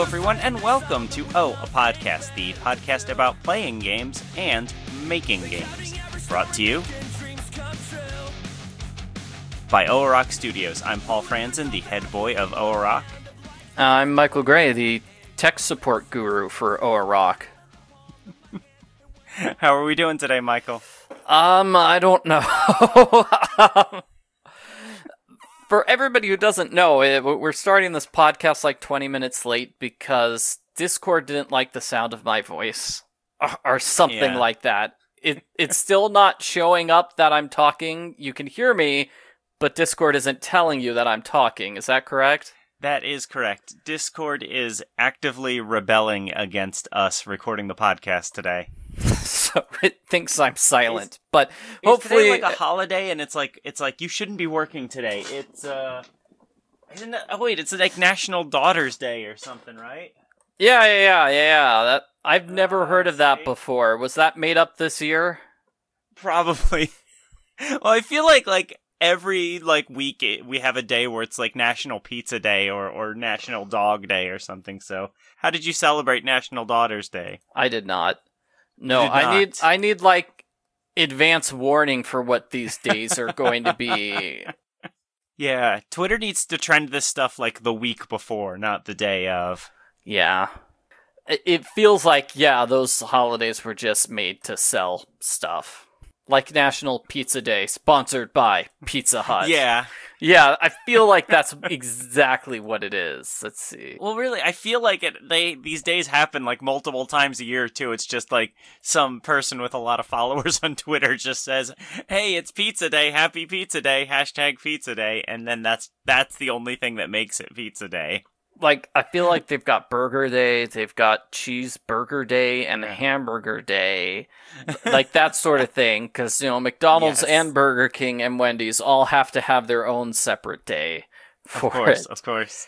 Hello, everyone, and welcome to a Podcast, the podcast about playing games and making games. Brought to you by OAROC Studios. I'm Paul Franzen, the head boy of OAROC. I'm Michael Gray, the tech support guru for OAROC. How are we doing today, Michael? I don't know. For everybody who doesn't know, we're starting this podcast like 20 minutes late because Discord didn't like the sound of my voice. Or something like that. It's still not showing up that I'm talking. You can hear me, but Discord isn't telling you that I'm talking. Is that correct? That is correct. Discord is actively rebelling against us recording the podcast today. So it thinks I'm silent, but hopefully it's like a holiday, and it's like you shouldn't be working today. It's it's like National Daughters Day or something, right? Yeah. That I've never heard of that before. Was that made up this year? Probably. Well, I feel like every week we have a day where it's like National Pizza Day or National Dog Day or something. So, how did you celebrate National Daughters Day? I did not. No, I need like advance warning for what these days are going to be. Yeah, Twitter needs to trend this stuff like the week before, not the day of. Yeah. It feels like, those holidays were just made to sell stuff. Like National Pizza Day, sponsored by Pizza Hut. Yeah. Yeah, I feel like that's exactly what it is. Let's see. Well, really, I feel like these days happen like multiple times a year, too. It's just like some person with a lot of followers on Twitter just says, hey, it's Pizza Day, happy Pizza Day, #Pizza Day, and then that's the only thing that makes it Pizza Day. Like, I feel like they've got Burger Day, they've got Cheeseburger Day, and Hamburger Day. Like, that sort of thing. Because, McDonald's and Burger King and Wendy's all have to have their own separate day for it. Of course.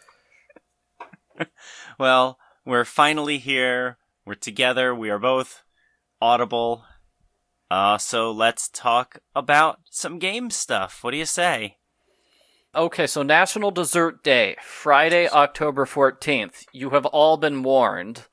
Well, we're finally here. We're together. We are both audible. So let's talk about some game stuff. What do you say? Okay, so National Dessert Day, Friday, October 14th. You have all been warned.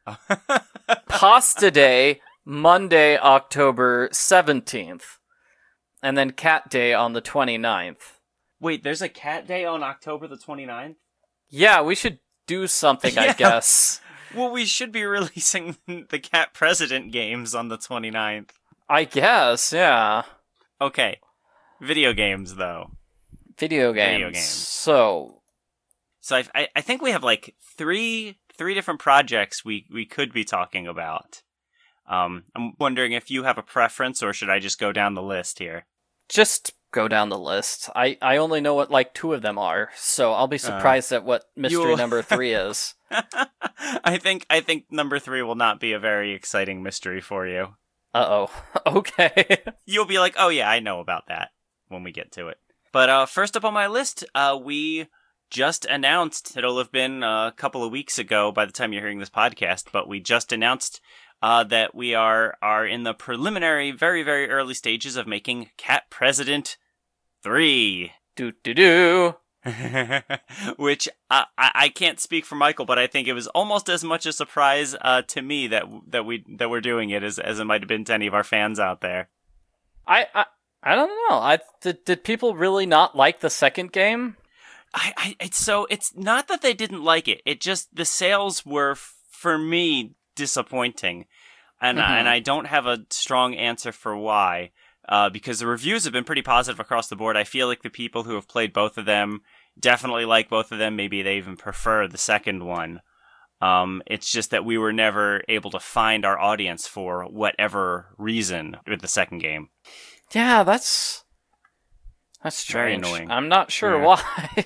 Pasta Day, Monday, October 17th. And then Cat Day on the 29th. Wait, there's a Cat Day on October the 29th? Yeah, we should do something, I guess. Well, we should be releasing the Cat President games on the 29th. I guess, yeah. Okay. Video games, though. Video games. So I think we have like three different projects we could be talking about. I'm wondering if you have a preference, or should I just go down the list here? Just go down the list. I only know what like two of them are, so I'll be surprised at what mystery number 3 is. I think number 3 will not be a very exciting mystery for you. Uh-oh. Okay. You'll be like, oh yeah, I know about that when we get to it. But first up on my list, we just announced, it'll have been a couple of weeks ago by the time you're hearing this podcast, but we just announced that we are in the preliminary, very, very early stages of making Cat President 3. Do. Which I can't speak for Michael, but I think it was almost as much a surprise to me that we're doing it as it might have been to any of our fans out there. I don't know. Did people really not like the second game? It's not that they didn't like it. It just, the sales were, for me, disappointing. And I don't have a strong answer for why. Because the reviews have been pretty positive across the board. I feel like the people who have played both of them definitely like both of them. Maybe they even prefer the second one. It's just that we were never able to find our audience for whatever reason with the second game. Yeah, that's strange. Very annoying. I'm not sure why.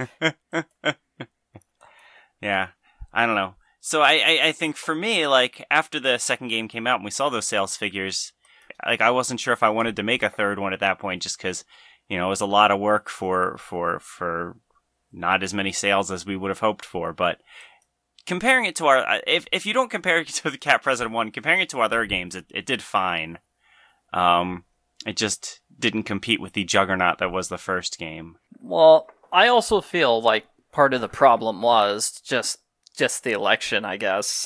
Yeah, I don't know. So I think for me, like, after the second game came out and we saw those sales figures, like, I wasn't sure if I wanted to make a third one at that point, just because, it was a lot of work for not as many sales as we would have hoped for. But comparing it to if you don't compare it to the Cat President 1, comparing it to other games, it did fine. It just didn't compete with the juggernaut that was the first game. Well, I also feel like part of the problem was just just the election, I guess.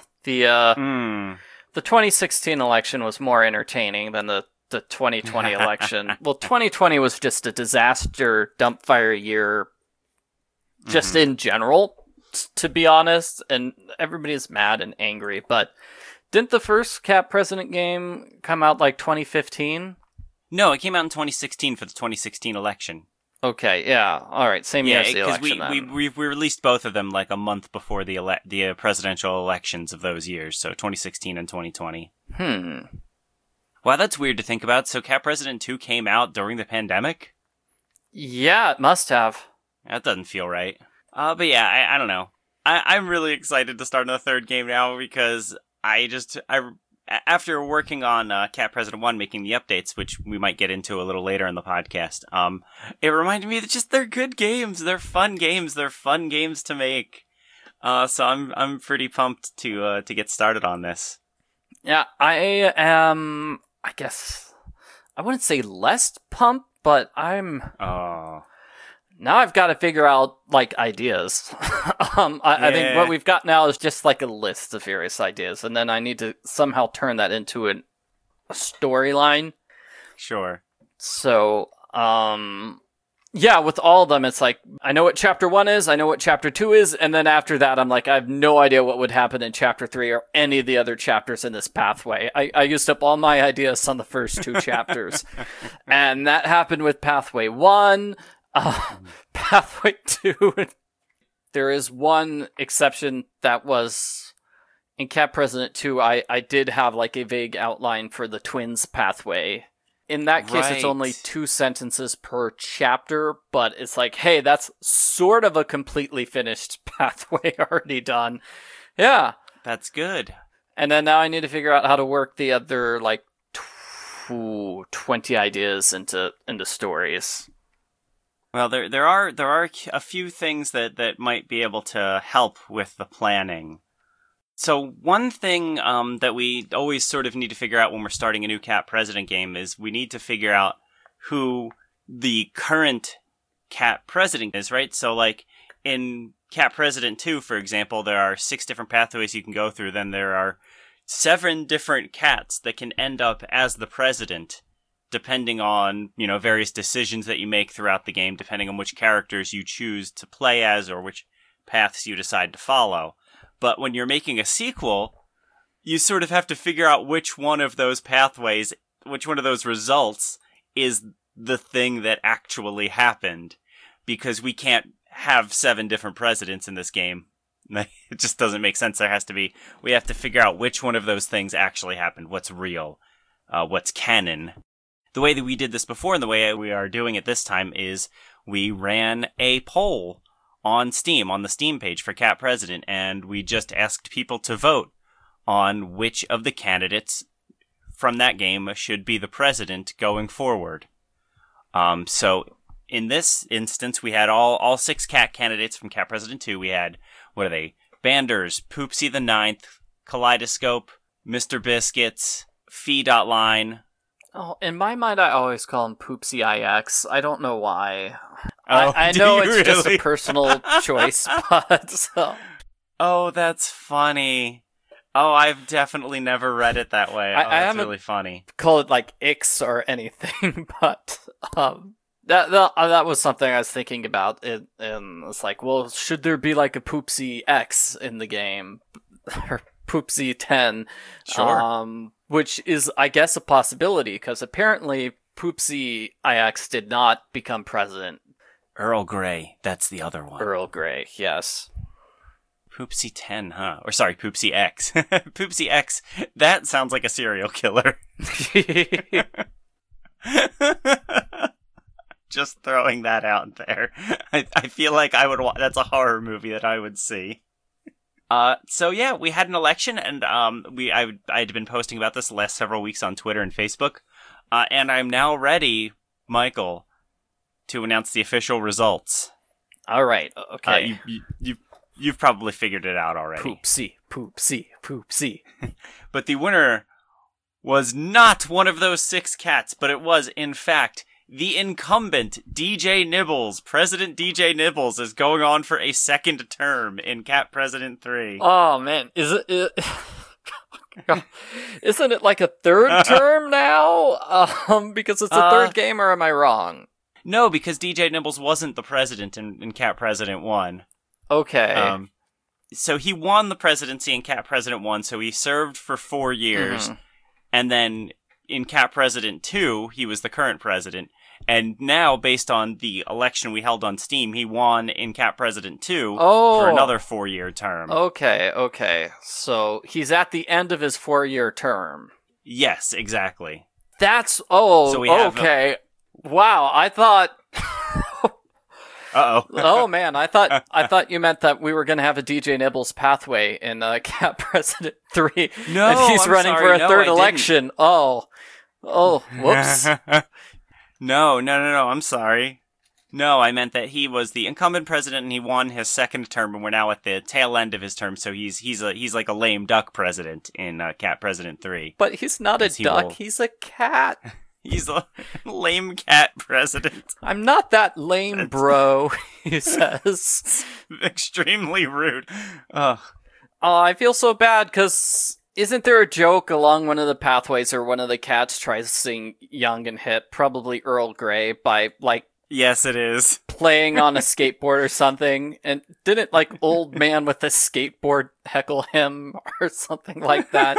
The 2016 election was more entertaining than the 2020 election. Well, 2020 was just a disaster, dump fire year, just in general, to be honest, and everybody's mad and angry, but didn't the first Cat President game come out like 2015? No, it came out in 2016 for the 2016 election. Okay, yeah, all right, same year as the election. Yeah, we released both of them like a month before the presidential elections of those years, so 2016 and 2020. Wow, that's weird to think about. So Cat President 2 came out during the pandemic? Yeah, it must have. That doesn't feel right. But yeah, I don't know. I'm really excited to start on the third game now because after working on Cat President 1, making the updates, which we might get into a little later in the podcast, it reminded me that they're good games. They're fun games. They're fun games to make. So I'm pretty pumped to get started on this. Yeah, I am, I guess, I wouldn't say less pumped, but I'm... Now I've got to figure out, like, ideas. I think what we've got now is just, like, a list of various ideas, and then I need to somehow turn that into a storyline. Sure. So, yeah, with all of them, it's like, I know what Chapter 1 is, I know what Chapter 2 is, and then after that, I'm like, I have no idea what would happen in Chapter 3 or any of the other chapters in this pathway. I used up all my ideas on the first two chapters. And that happened with Pathway 1... Pathway 2, there is one exception that was in Cat President 2. I did have like a vague outline for the twins pathway. In that case, It's only 2 sentences per chapter, but it's like, hey, that's sort of a completely finished pathway already done. Yeah. That's good. And then now I need to figure out how to work the other like 20 ideas into stories. Well, there are a few things that might be able to help with the planning. So one thing that we always sort of need to figure out when we're starting a new Cat President game is we need to figure out who the current Cat President is, right? So like in Cat President 2, for example, there are 6 different pathways you can go through. Then there are 7 different cats that can end up as the president, depending on, various decisions that you make throughout the game, depending on which characters you choose to play as or which paths you decide to follow. But when you're making a sequel, you sort of have to figure out which one of those pathways, which one of those results is the thing that actually happened. Because we can't have 7 different presidents in this game. It just doesn't make sense. We have to figure out which one of those things actually happened, what's real, what's canon. The way that we did this before and the way we are doing it this time is we ran a poll on Steam, on the Steam page for Cat President, and we just asked people to vote on which of the candidates from that game should be the president going forward. So in this instance, we had all 6 cat candidates from Cat President 2. We had, Banders, Poopsie the Ninth, Kaleidoscope, Mr. Biscuits, Fee.Line. Oh, in my mind, I always call him Poopsie IX. I don't know why. Oh, I know it's just a personal choice, but... So. Oh, that's funny. Oh, I've definitely never read it that way. That's really funny. Call it like Ix or anything, but that was something I was thinking about. And it's like, well, should there be like a Poopsie X in the game? Or Poopsie 10? Sure. Which is, I guess, a possibility, because apparently Poopsie IX did not become president. Earl Grey, that's the other one. Earl Grey, yes. Poopsie 10, huh? Or sorry, Poopsie X. Poopsie X, that sounds like a serial killer. Just throwing that out there. I feel like I would that's a horror movie that I would see. So yeah, we had an election, and I'd been posting about this the last several weeks on Twitter and Facebook, and I'm now ready, Michael, to announce the official results. All right, okay. You've probably figured it out already. Poopsie. But the winner was not one of those 6 cats, but it was, in fact, the incumbent DJ Nibbles, President DJ Nibbles, is going on for a second term in Cat President 3. Oh man, isn't it like a third term now? Because it's a third game, or am I wrong? No, because DJ Nibbles wasn't the president in Cat President 1. Okay. So he won the presidency in Cat President 1, so he served for 4 years, and then in Cat President 2, he was the current president, and now, based on the election we held on Steam, he won in Cat President 2 for another 4-year term. Okay. So he's at the end of his 4-year term. Yes, exactly. That's... okay. Wow, I thought... Uh-oh. Oh man, I thought you meant that we were going to have a DJ Nibbles pathway in Cat President 3. No, and he's running for a third election. Didn't. Oh, whoops. No, I'm sorry. No, I meant that he was the incumbent president and he won his second term, and we're now at the tail end of his term, so he's like a lame duck president in Cat President 3. But he's not a duck, he's a cat. He's a lame cat president. I'm not that lame, bro, he says. Extremely rude. I feel so bad, because isn't there a joke along one of the pathways where one of the cats tries to sing Young and Hip, probably Earl Grey, by, like... Yes, it is. Playing on a skateboard or something, and didn't, like, old man with a skateboard heckle him or something like that?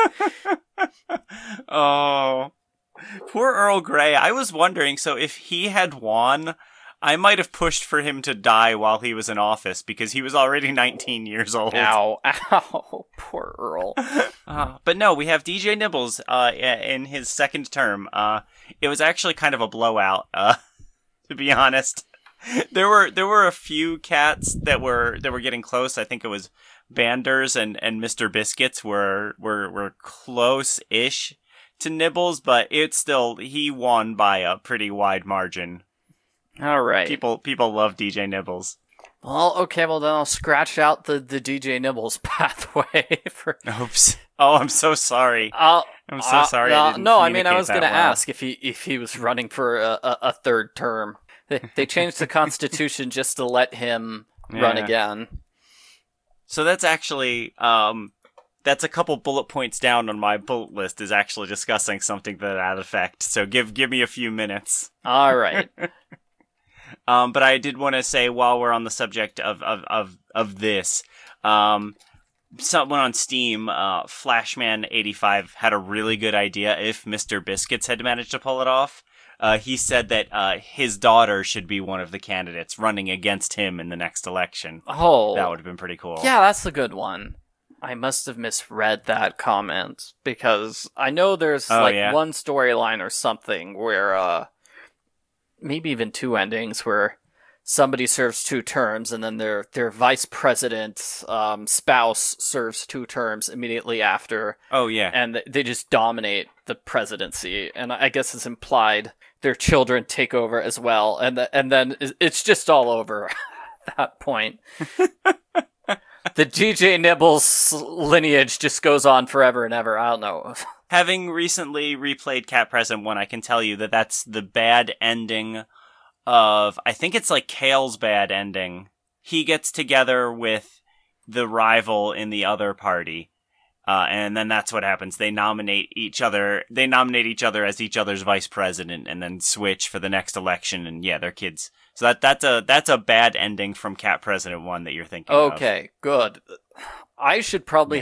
Oh... Poor Earl Grey. I was wondering, so if he had won, I might have pushed for him to die while he was in office, because he was already 19 years old. Ow, poor Earl. But no, we have DJ Nibbles in his second term. It was actually kind of a blowout, to be honest. There were a few cats that were getting close. I think it was Banders and Mr. Biscuits were close-ish to Nibbles, but he won by a pretty wide margin. All right. People love DJ Nibbles. Well, okay, then I'll scratch out the DJ Nibbles pathway for... Oops. Oh, I'm so sorry. I'm so sorry. I was going to ask if he was running for a third term. They changed the Constitution just to let him run again. So that's actually... That's a couple bullet points down on my bullet list, is actually discussing something to that effect. So give me a few minutes. All right. But I did want to say, while we're on the subject of this, someone on Steam, Flashman85, had a really good idea if Mr. Biscuits had managed to pull it off. He said that his daughter should be one of the candidates running against him in the next election. Oh. That would have been pretty cool. Yeah, that's a good one. I must have misread that comment, because I know there's one storyline or something where, maybe even 2 endings, where somebody serves 2 terms and then their vice president spouse serves 2 terms immediately after. Oh yeah, and they just dominate the presidency, and I guess it's implied their children take over as well, and then it's just all over at that point. The DJ Nibbles lineage just goes on forever and ever. I don't know. Having recently replayed Cat President 1, I can tell you that that's the bad ending of... I think it's like Kale's bad ending. He gets together with the rival in the other party. And then that's what happens. They nominate each other as each other's vice president, and then switch for the next election. And yeah, their kids. So that's a bad ending from Cat President 1 that you're thinking of. Okay, good. I should probably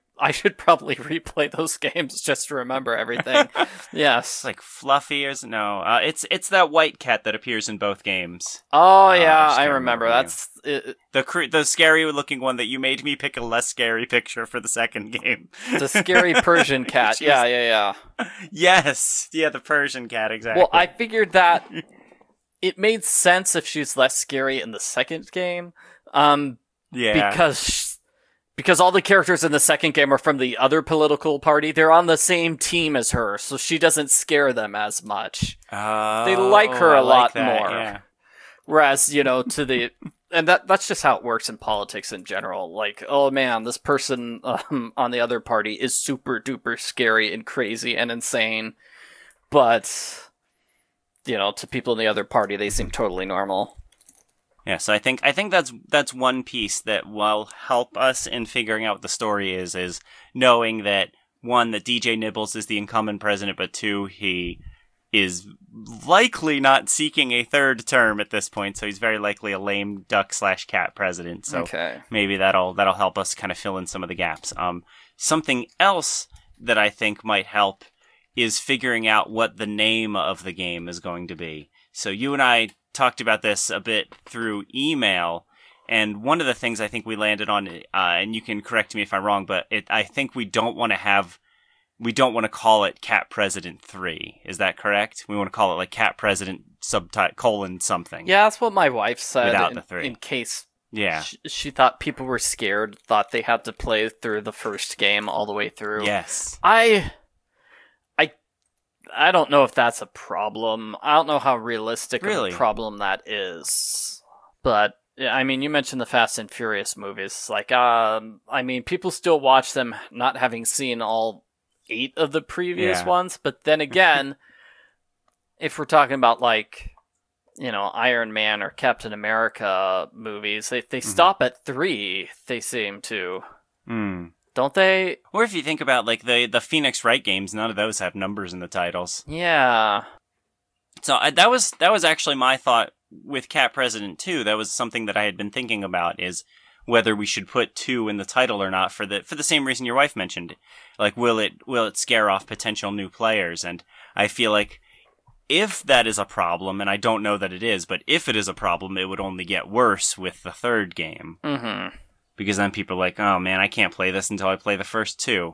replay those games just to remember everything. Yes. It's like Fluffy or no. It's that white cat that appears in both games. Oh yeah, I remember. That's the scary looking one that you made me pick a less scary picture for the second game. The scary Persian cat. Yeah. Yes. Yeah, the Persian cat, exactly. Well, I figured that it made sense if she's less scary in the second game. Yeah. Because all the characters in the second game are from the other political party. They're on the same team as her, so she doesn't scare them as much. They like her a lot more. Yeah. Whereas, and that's just how it works in politics in general. Like, oh man, this person on the other party is super duper scary and crazy and insane. But to people in the other party, they seem totally normal. Yeah, so I think that's one piece that will help us in figuring out what the story is knowing that, one, that DJ Nibbles is the incumbent president, but two, he is likely not seeking a third term at this point, so he's very likely a lame duck/cat president. So maybe that'll help us kind of fill in some of the gaps. Something else that I think might help is figuring out what the name of the game is going to be. So you and I talked about this a bit through email, and one of the things I think we landed on, and you can correct me if I'm wrong, but I think we don't want to call it Cat President 3. Is that correct? We want to call it like Cat President subtitle : something. Yeah, that's what my wife said. Without the 3. In case she thought people were scared, thought they had to play through the first game all the way through. Yes. I don't know if that's a problem. I don't know how realistic of Really? a problem that is. But, I mean, you mentioned the Fast and Furious movies. Like, I mean, people still watch them not having seen all 8 of the previous ones. But then again, if we're talking about, like, Iron Man or Captain America movies, they stop at 3, they seem to. Don't they? Or if you think about like the Phoenix Wright games, none of those have numbers in the titles. Yeah. So that was actually my thought with Cat President 2. That was something that I had been thinking about, is whether we should put 2 in the title or not, for the same reason your wife mentioned. Like, will it scare off potential new players? And I feel like if that is a problem, and I don't know that it is, but if it is a problem, it would only get worse with the third game. Mm-hmm. Because then people are like, oh man, I can't play this until I play the first 2.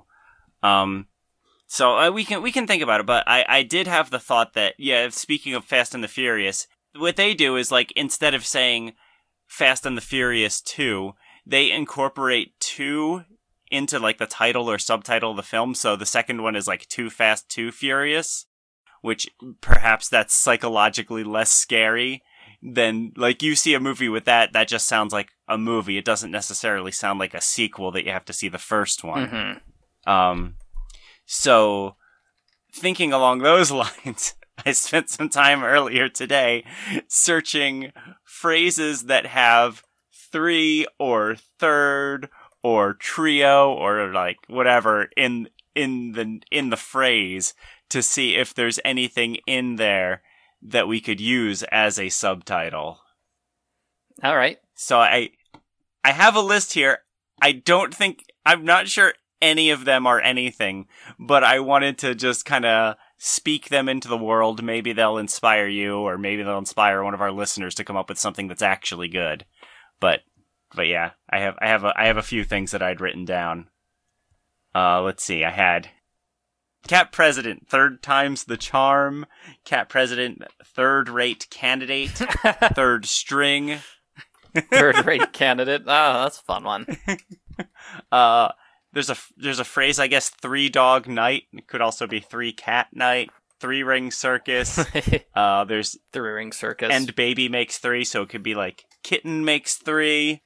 So we can think about it, but I did have the thought that, speaking of Fast and the Furious, what they do is, like, instead of saying Fast and the Furious 2, they incorporate 2 into, like, the title or subtitle of the film, so the second one is, like, Too Fast, Too Furious, which perhaps that's psychologically less scary than, like, you see a movie with that just sounds like a movie. It doesn't necessarily sound like a sequel that you have to see the first one. Mm-hmm. So, thinking along those lines, I spent some time earlier today searching phrases that have 3 or third or trio or like whatever in the phrase, to see if there's anything in there that we could use as a subtitle. All right. So I have a list here. I'm not sure any of them are anything, but I wanted to just kind of speak them into the world. Maybe they'll inspire you, or maybe they'll inspire one of our listeners to come up with something that's actually good. But yeah, I have a few things that I'd written down. Let's see. I had Cat President, 3rd time's the charm. Cat President, 3rd-rate candidate. 3rd string. 3rd-rate candidate. Oh, that's a fun one. There's a phrase, I guess, 3-dog night. It could also be 3-cat night. 3-ring circus. There's 3-ring circus. And baby makes 3, so it could be like kitten makes 3.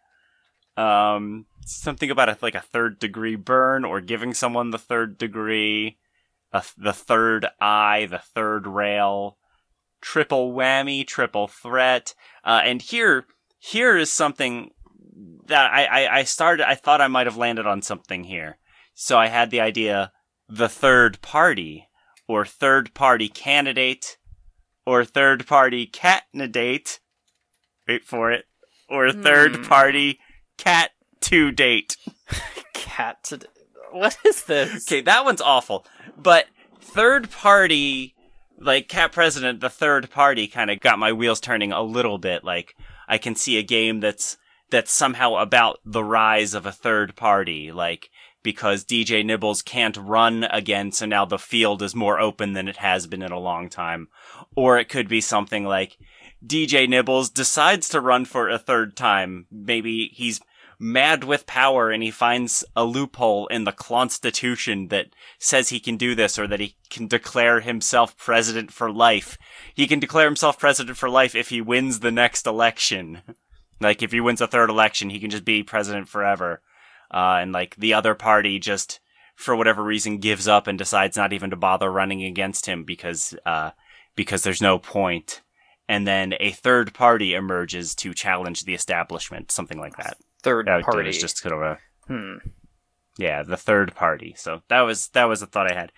Something about a 3rd-degree burn, or giving someone the 3rd degree. The 3rd eye, the 3rd rail. Triple whammy, triple threat. And here is something that I thought I might have landed on something here. So I had the idea, the 3rd party, or 3rd party candidate, or 3rd party candidate. Wait for it. Or 3rd party cat to date. Cat to date. What is this? Okay, that one's awful. But 3rd party, like Cat President, the 3rd party kind of got my wheels turning a little bit. Like, I can see a game that's somehow about the rise of a 3rd party, like, because DJ Nibbles can't run again, so now the field is more open than it has been in a long time. Or it could be something like DJ Nibbles decides to run for a 3rd time. Maybe he's mad with power and he finds a loophole in the Constitution that says he can do this, or that he can declare himself president for life. He can declare himself president for life if he wins the next election. Like, if he wins a 3rd election, he can just be president forever. And, like, the other party just, for whatever reason, gives up and decides not even to bother running against him because because there's no point. And then a third party emerges to challenge the establishment, something like that. Third party. It was just kind of a... Yeah, the third party. So that was a thought I had.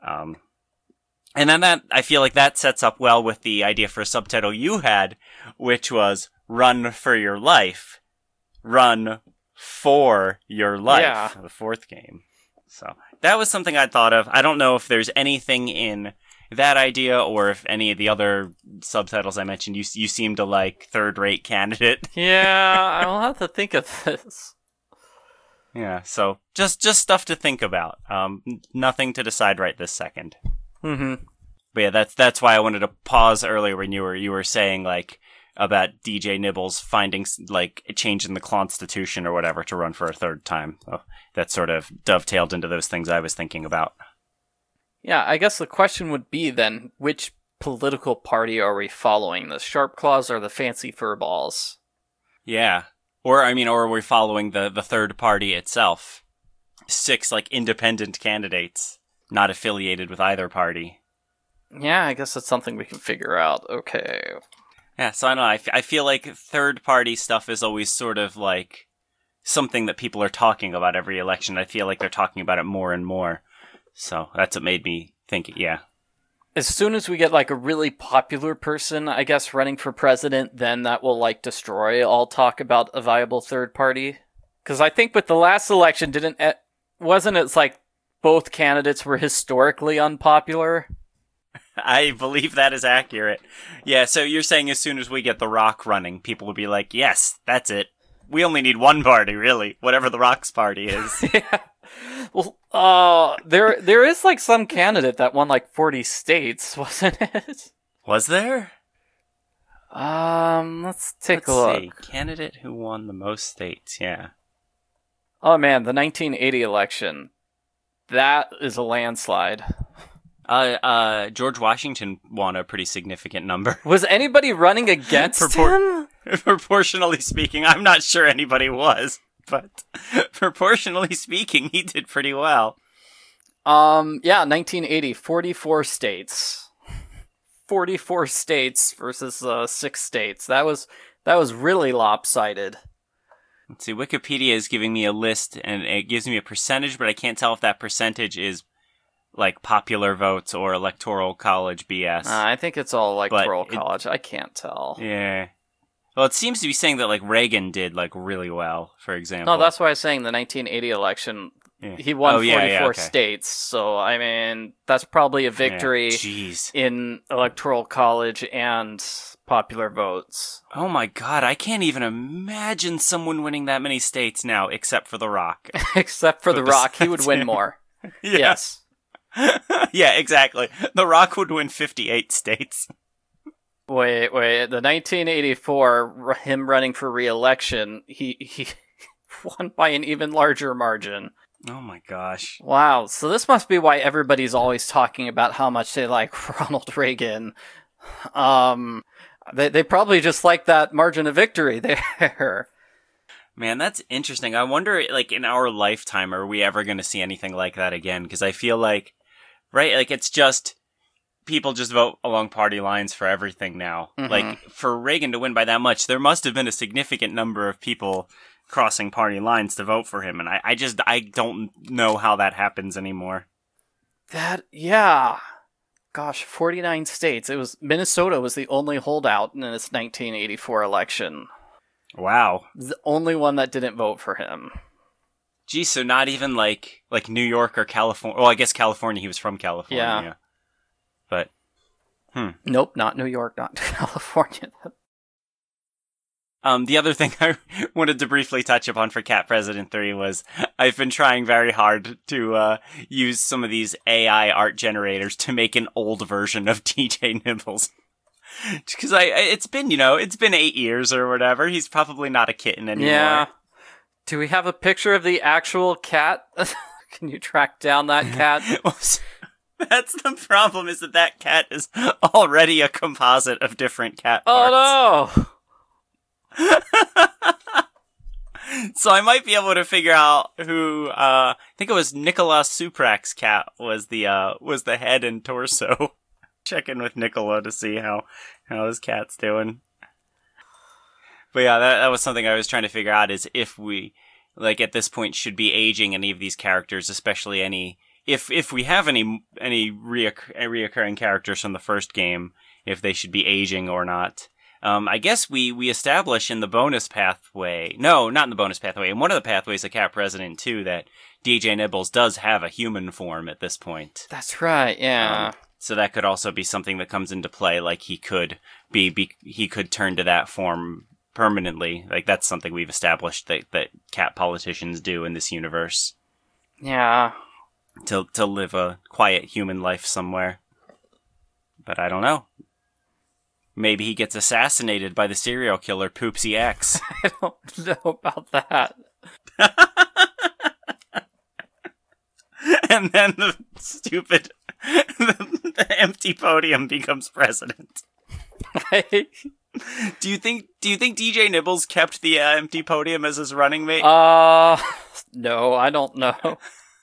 And then I feel like that sets up well with the idea for a subtitle you had, which was Run for Your Life. Run for Your Life. Yeah. The fourth game. So that was something I thought of. I don't know if there's anything in that idea or if any of the other subtitles I mentioned you seem to like third-rate candidate. Yeah, I'll have to think of this. Yeah, so just stuff to think about. Nothing to decide right this second. Mm-hmm. But yeah, that's why I wanted to pause earlier when you were saying like about DJ Nibbles finding like a change in the Constitution or whatever to run for a third time. So that sort of dovetailed into those things I was thinking about. Yeah, I guess the question would be then, which political party are we following? The Sharpclaws or the Fancy Furballs? Yeah. Or are we following the third party itself? 6 like independent candidates, not affiliated with either party. Yeah, I guess that's something we can figure out. Okay. Yeah, so I don't know. I feel like third party stuff is always sort of like something that people are talking about every election. I feel like they're talking about it more and more. So that's what made me think, yeah. As soon as we get like a really popular person, I guess, running for president, then that will like destroy all talk about a viable third party. Because I think with the last election, wasn't it like both candidates were historically unpopular? I believe that is accurate. Yeah, so you're saying as soon as we get The Rock running, people will be like, yes, that's it. We only need one party, really, whatever The Rock's party is. Yeah. Well, there is like some candidate that won like 40 states, wasn't it? Was there? Let's take a look. See. Candidate who won the most states, yeah. Oh man, the 1980 election. That is a landslide. George Washington won a pretty significant number. Was anybody running against him? Proportionally speaking, I'm not sure anybody was, but proportionally speaking, he did pretty well. Yeah, 1980, 44 states. 44 states versus 6 states. That was really lopsided. Let's see, Wikipedia is giving me a list, and it gives me a percentage, but I can't tell if that percentage is like popular votes or electoral college BS. I think it's all electoral college. I can't tell. Yeah. Well, it seems to be saying that like Reagan did like really well, for example. No, that's why I was saying the 1980 election. Yeah. He won 44 states, so I mean that's probably a victory in electoral college and popular votes. Oh my god, I can't even imagine someone winning that many states now, except for The Rock. Except for The Rock, he would win more. Yeah. Yes. Yeah, exactly. The Rock would win 58 states. Wait. The 1984, him running for re-election, he won by an even larger margin. Oh my gosh. Wow, so this must be why everybody's always talking about how much they like Ronald Reagan. They probably just like that margin of victory there. Man, that's interesting. I wonder, like, in our lifetime, are we ever going to see anything like that again? Because I feel like, right, like, it's just, people just vote along party lines for everything now. Mm-hmm. Like, for Reagan to win by that much, there must have been a significant number of people crossing party lines to vote for him, and I don't know how that happens anymore. Yeah. Gosh, 49 states. Minnesota was the only holdout in this 1984 election. Wow. The only one that didn't vote for him. Geez, so not even like New York or California. Well, I guess California, he was from California. Yeah. But, Nope, not New York, not California. The other thing I wanted to briefly touch upon for Cat President 3 was I've been trying very hard to use some of these AI art generators to make an old version of DJ Nibbles. Because it's been 8 years or whatever. He's probably not a kitten anymore. Yeah. Do we have a picture of the actual cat? Can you track down that cat? That's the problem, is that cat is already a composite of different cat parts. Oh no! So I might be able to figure out who, I think it was Nicolas Suprak's cat was the head and torso. check in with Nicola to see how his cat's doing. But yeah, that was something I was trying to figure out, is if we, like, at this point should be aging any of these characters, especially any, if we have any reoccurring characters from the first game, if they should be aging or not. I guess we establish in the bonus pathway, no, not in the bonus pathway, in one of the pathways of Cat President 2 that DJ Nibbles does have a human form at this point. That's right, yeah. So that could also be something that comes into play, like he could he could turn to that form permanently. Like, that's something we've established that cat politicians do in this universe. Yeah. To live a quiet human life somewhere. But I don't know. Maybe he gets assassinated by the serial killer Poopsie X. I don't know about that. And then the stupid the empty podium becomes president. Do you think DJ Nibbles kept the empty podium as his running mate? No, I don't know.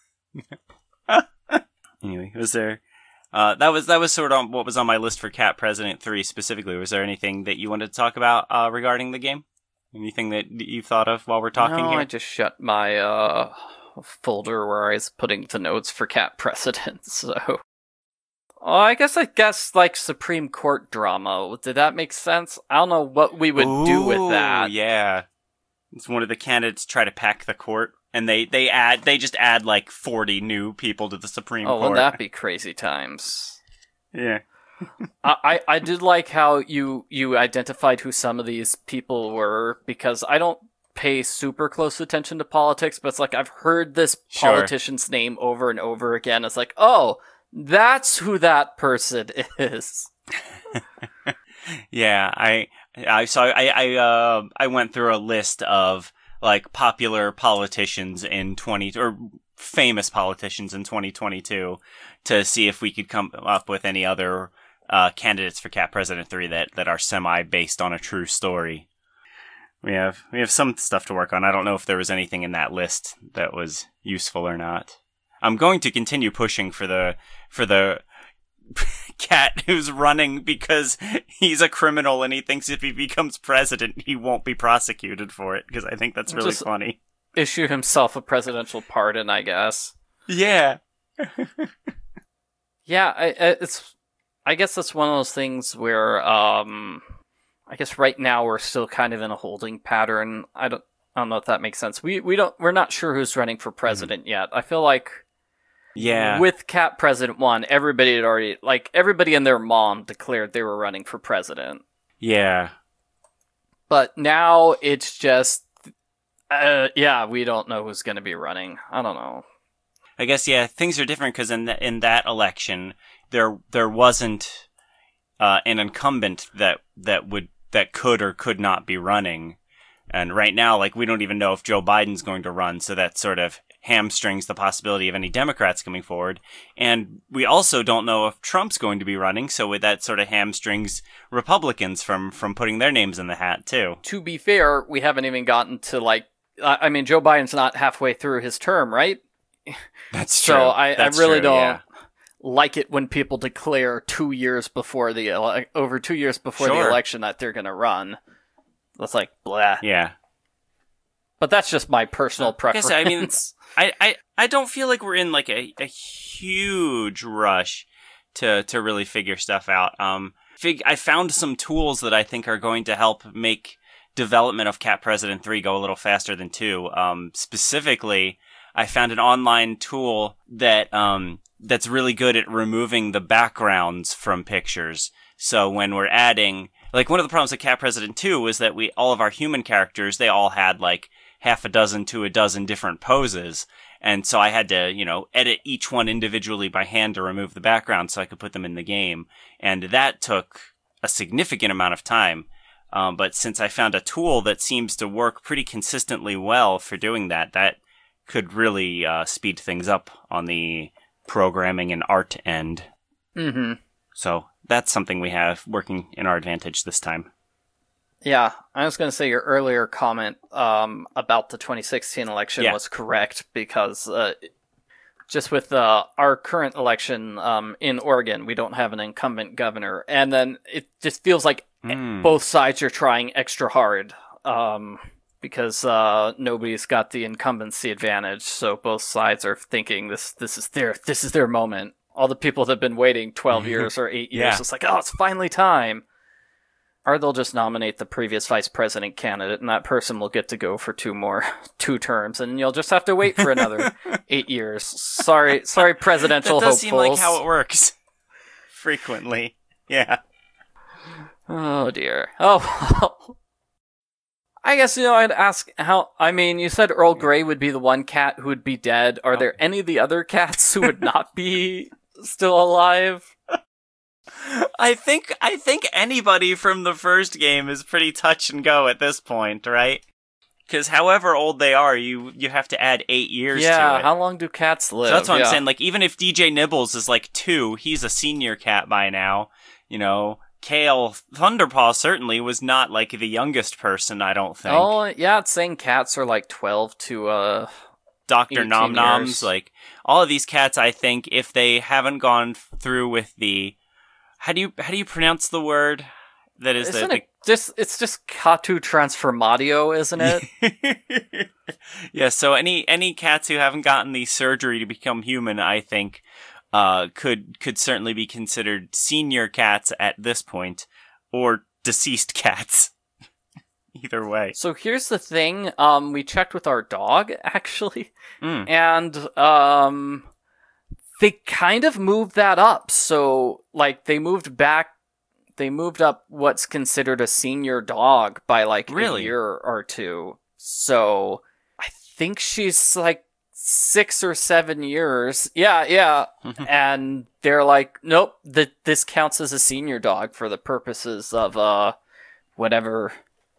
Anyway, was there that was sort of what was on my list for Cat President 3 specifically. Was there anything that you wanted to talk about regarding the game? Anything that you've thought of while we're talking here? I just shut my folder where I was putting the notes for Cat President, so... I guess like Supreme Court drama. Did that make sense? I don't know what we would do with that. Yeah. It's one of the candidates try to pack the court, and they just add like 40 new people to the Supreme Court. Oh, wouldn't that be crazy times? Yeah. I did like how you identified who some of these people were, because I don't pay super close attention to politics, but it's like I've heard this politician's name over and over again. It's like, oh, that's who that person is. Yeah, I went through a list of like popular politicians in famous politicians in 2022 to see if we could come up with any other candidates for Cat President 3 that are semi based on a true story. We have some stuff to work on. I don't know if there was anything in that list that was useful or not. I'm going to continue pushing for the cat who's running because he's a criminal and he thinks if he becomes president he won't be prosecuted for it, because I think that's really funny. Issue himself a presidential pardon, I guess. Yeah. Yeah, I guess that's one of those things where I guess right now we're still kind of in a holding pattern. I don't know if that makes sense. We're not sure who's running for president yet. I feel like with Cat President 1, everybody had already, like, everybody and their mom declared they were running for president. Yeah. But now it's just, we don't know who's going to be running. I don't know. I guess, things are different because in that election, there wasn't an incumbent that could or could not be running. And right now, like, we don't even know if Joe Biden's going to run, so that sort of hamstrings the possibility of any Democrats coming forward. And we also don't know if Trump's going to be running, so that sort of hamstrings Republicans from putting their names in the hat, too. To be fair, we haven't even gotten to, like, I mean, Joe Biden's not halfway through his term, right? That's true. So I really don't like it when people declare 2 years before the election that they're going to run. That's like, blah. Yeah. But that's just my personal preference. I mean, I don't feel like we're in like a huge rush to really figure stuff out. I found some tools that I think are going to help make development of Cat President 3 go a little faster than 2. Specifically, I found an online tool that that's really good at removing the backgrounds from pictures. So when we're adding, like, one of the problems with Cat President 2 was that all of our human characters, they all had like half a dozen to a dozen different poses. And so I had to, edit each one individually by hand to remove the background so I could put them in the game. And that took a significant amount of time. But since I found a tool that seems to work pretty consistently well for doing that, that could really speed things up on the programming and art end. Mm-hmm. So that's something we have working in our advantage this time. Yeah, I was going to say your earlier comment about the 2016 election was correct, because just with our current election in Oregon, we don't have an incumbent governor, and then it just feels like both sides are trying extra hard because nobody's got the incumbency advantage. So both sides are thinking this is their moment. All the people that have been waiting 12 years or 8 years, it's like, oh, it's finally time. Or they'll just nominate the previous vice president candidate, and that person will get to go for two terms, and you'll just have to wait for another 8 years. Sorry, presidential hopefuls. That does seem like how it works. Frequently, yeah. Oh dear. Oh, I guess, I'd ask how. I mean, you said Earl Grey would be the one cat who would be dead. Are there any of the other cats who would not be still alive? I think anybody from the first game is pretty touch and go at this point, right? Because however old they are, you have to add 8 years to it. Yeah, how long do cats live? So that's what I'm saying. Like, even if DJ Nibbles is like 2, he's a senior cat by now. Kale Thunderpaw certainly was not like the youngest person, I don't think. Oh, yeah, it's saying cats are like 12 to Dr. 18 Nom Noms, years. like all of these cats, I think, if they haven't gone through with the how do you pronounce the word that is it's just Katu Transformatio, isn't it? Yeah, so any cats who haven't gotten the surgery to become human, I think, could certainly be considered senior cats at this point, or deceased cats. Either way. So here's the thing, we checked with our dog, actually, and they kind of moved that up. So, like, they moved up what's considered a senior dog by, like, a year or two. So, I think she's, like, 6 or 7 years. Yeah. And they're like, nope, this counts as a senior dog for the purposes of, whatever.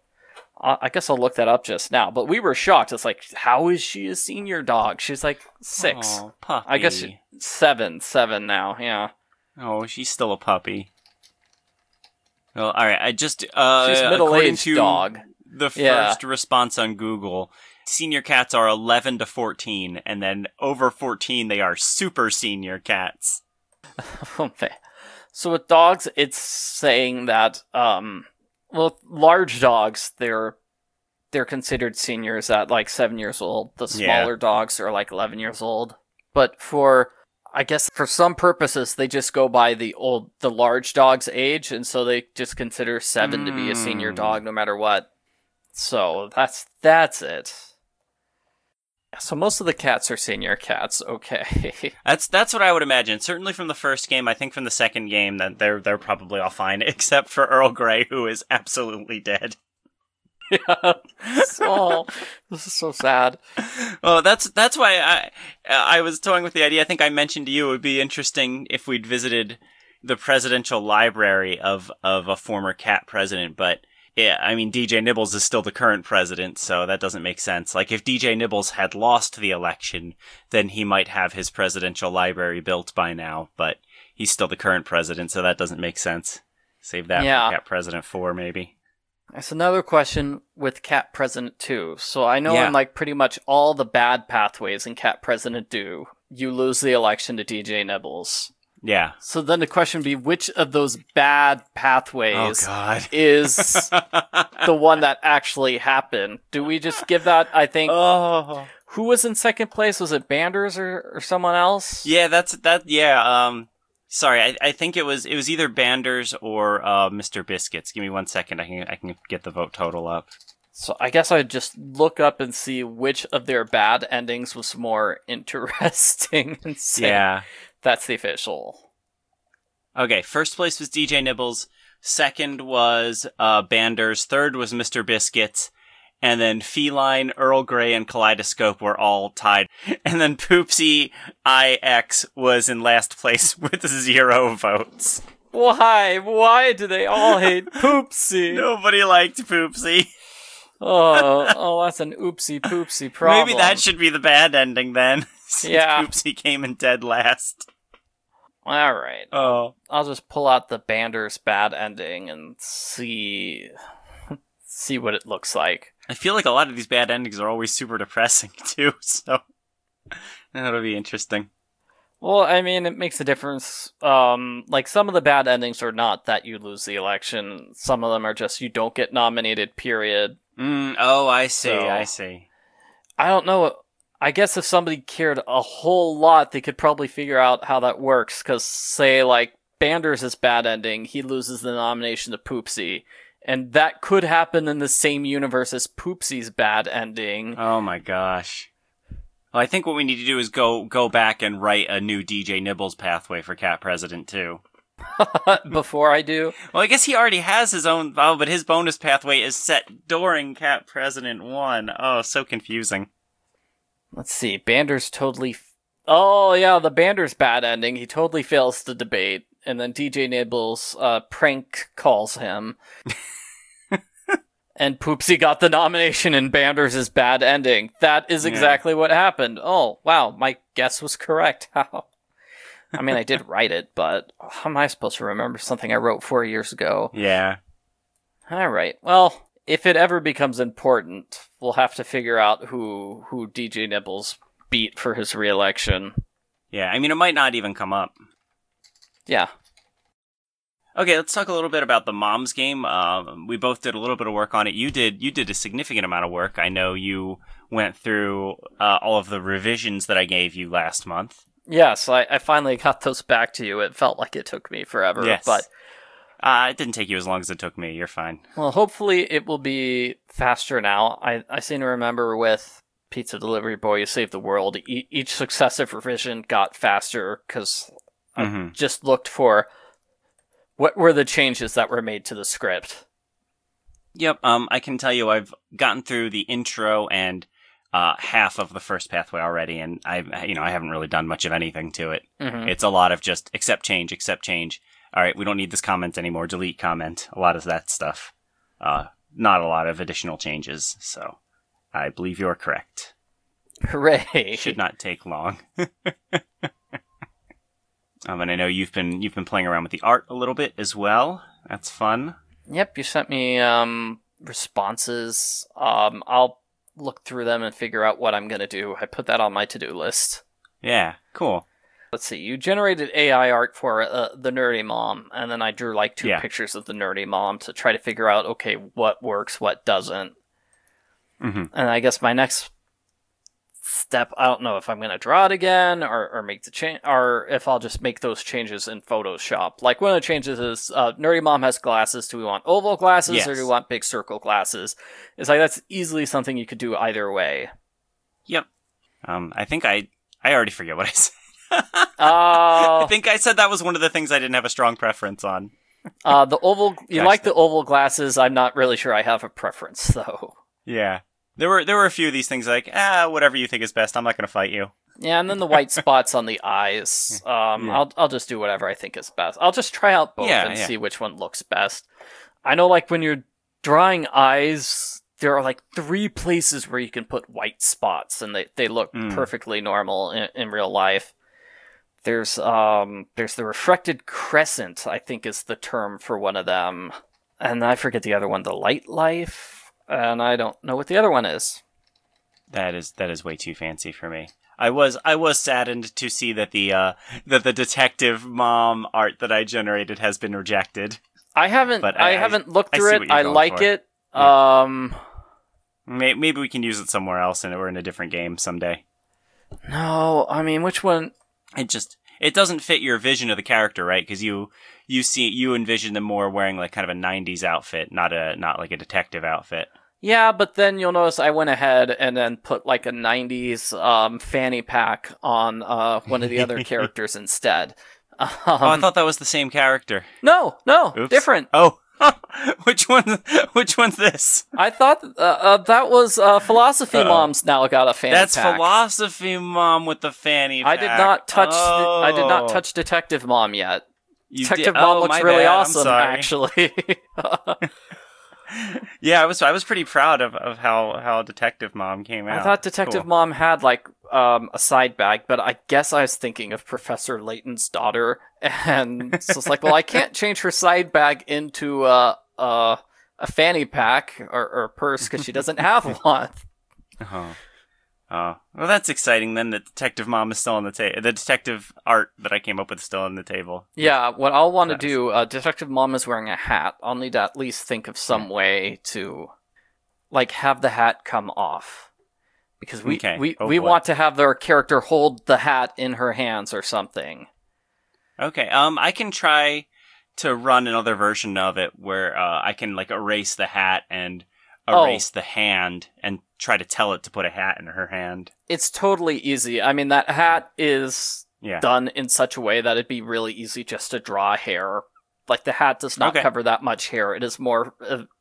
I guess I'll look that up just now. But we were shocked. It's like, how is she a senior dog? She's like 6. Oh, puppy. I guess 7 now, yeah. Oh, she's still a puppy. Well, alright, I just, She's middle-aged dog. The first response on Google, senior cats are 11 to 14, and then over 14, they are super senior cats. Okay. So with dogs, it's saying that, large dogs, they're considered seniors at like 7 years old. The smaller dogs are like 11 years old. But I guess for some purposes, they just go by the large dog's age, and so they just consider 7 to be a senior dog no matter what. So that's it. So most of the cats are senior cats. Okay. That's what I would imagine. Certainly from the first game. I think from the second game that they're probably all fine, except for Earl Grey, who is absolutely dead. Yeah. Oh, this is so sad. Well, that's why I was toying with the idea. I think I mentioned to you it would be interesting if we'd visited the presidential library of a former cat president, but yeah, I mean, DJ Nibbles is still the current president, so that doesn't make sense. Like, if DJ Nibbles had lost the election, then he might have his presidential library built by now, but he's still the current president, so that doesn't make sense. Save that for Cat President 4, maybe. That's another question with Cat President 2. So I know in, like, pretty much all the bad pathways in Cat President 2, you lose the election to DJ Nibbles. Yeah. So then the question would be, which of those bad pathways is the one that actually happened? Do we just give that, I think... Who was in second place? Was it Banders or someone else? Yeah, sorry, I think it was either Banders or Mr. Biscuits. Give me 1 second, I can get the vote total up. So I guess I'd just look up and see which of their bad endings was more interesting and say that's the official. Okay, first place was DJ Nibbles, second was Banders, third was Mr. Biscuits, and then Feline, Earl Grey, and Kaleidoscope were all tied. And then Poopsie IX was in last place with 0 votes. Why? Why do they all hate Poopsie? Nobody liked Poopsie. Oh, that's an oopsie poopsie problem. Maybe that should be the bad ending then. Since Yeah. Poopsie came in dead last. Alright. Oh. I'll just pull out the Banders bad ending and see what it looks like. I feel like a lot of these bad endings are always super depressing too, so that'll be interesting. Well, I mean, it makes a difference. Like, some of the bad endings are not that you lose the election. Some of them are just you don't get nominated, period. I see, So- I see. I don't know. I guess if somebody cared a whole lot, they could probably figure out how that works. Because, say, like, Banders' bad ending, he loses the nomination to Poopsie. And that could happen in the same universe as Poopsie's bad ending. Oh my gosh. Well, I think what we need to do is go back and write a new DJ Nibbles pathway for Cat President, too. Before I do. Well, I guess he already has his own, but his bonus pathway is set during Cat President 1. Oh, so confusing. Let's see. Banders totally... Oh, yeah, the Banders bad ending. He totally fails the debate. And then DJ Nibbles prank calls him. And Poopsie got the nomination in Banders' bad ending. That is exactly what happened. Oh, wow, my guess was correct. How? I mean, I did write it, but how am I supposed to remember something I wrote 4 years ago? Yeah. Alright, well, if it ever becomes important, we'll have to figure out who DJ Nibbles beat for his re-election. Yeah, I mean, it might not even come up. Yeah. Okay, let's talk a little bit about the Moms game. We both did a little bit of work on it. You did a significant amount of work. I know you went through all of the revisions that I gave you last month. Yes, I finally got those back to you. It felt like it took me forever, Yes. but... It didn't take you as long as it took me. You're fine. Well, hopefully it will be faster now. I seem to remember with Pizza Delivery Boy, You Save the World, each successive revision got faster, because I just looked for what were the changes that were made to the script. Yep, I can tell you I've gotten through the intro and half of the first pathway already, and I haven't really done much of anything to it. It's a lot of just accept change. All right, we don't need this comment anymore. Delete comment. A lot of that stuff. Not a lot of additional changes. So I believe you're correct. Hooray! Should not take long. And I know you've been playing around with the art a little bit as well. That's fun. Yep, you sent me responses. I'll look through them and figure out what I'm gonna do. I put that on my to-do list. Yeah, cool. Let's see, you generated AI art for the Nerdy Mom, and then I drew like two pictures of the Nerdy Mom to try to figure out, okay, what works, what doesn't. And I guess my next step, I don't know if I'm going to draw it again, or make the change, or if I'll just make those changes in Photoshop. Like, one of the changes is, Nerdy Mom has glasses. Do we want oval glasses, or do we want big circle glasses? It's like, that's easily something you could do either way. Yep. I think I already forget what I said. I think I said that was one of the things I didn't have a strong preference on. The oval, you like the oval glasses. I'm not really sure I have a preference, though. Yeah. There were a few of these things like, whatever you think is best, I'm not going to fight you. Yeah, and then the white spots on the eyes. I'll just do whatever I think is best. I'll just try out both and see which one looks best. I know, like, when you're drawing eyes, there are like 3 places where you can put white spots, and they look perfectly normal in real life. There's the refracted crescent, I think is the term for one of them. And I forget the other one, the light life, and I don't know what the other one is. That is way too fancy for me. I was saddened to see that the Detective Mom art that I generated has been rejected. I haven't looked through it. I like it. Yeah. Maybe we can use it somewhere else or in a different game someday. No, I mean, which one? It doesn't fit your vision of the character, right? Because you envision them more wearing like kind of a 90s outfit, not like a detective outfit. Yeah, but then you'll notice I went ahead and then put like a 90s fanny pack on one of the other characters instead. I thought that was the same character. No, Oops. Different. Oh, which one's this? I thought that was Philosophy Mom's now got a fanny pack. That's Philosophy Mom with the fanny pack. I did not touch Detective Mom yet. Detective Mom looks really awesome, actually. Yeah, I was pretty proud of how Detective Mom came out. I thought Detective Mom had like a side bag, but I guess I was thinking of Professor Layton's daughter, and so it's like, well, I can't change her side bag into a fanny pack or purse because she doesn't have one. Well, that's exciting. Then the detective mom is still on the table. The detective art that I came up with is still on the table. Yeah, what I'll want to do, Detective Mom is wearing a hat. I'll need to at least think of some way to, like, have the hat come off. Because we want to have their character hold the hat in her hands or something. Okay, I can try to run another version of it where I can, like, erase the hat and erase the hand and try to tell it to put a hat in her hand. It's totally easy. I mean, that hat is done in such a way that it'd be really easy just to draw hair. Like, the hat does not cover that much hair. It is more,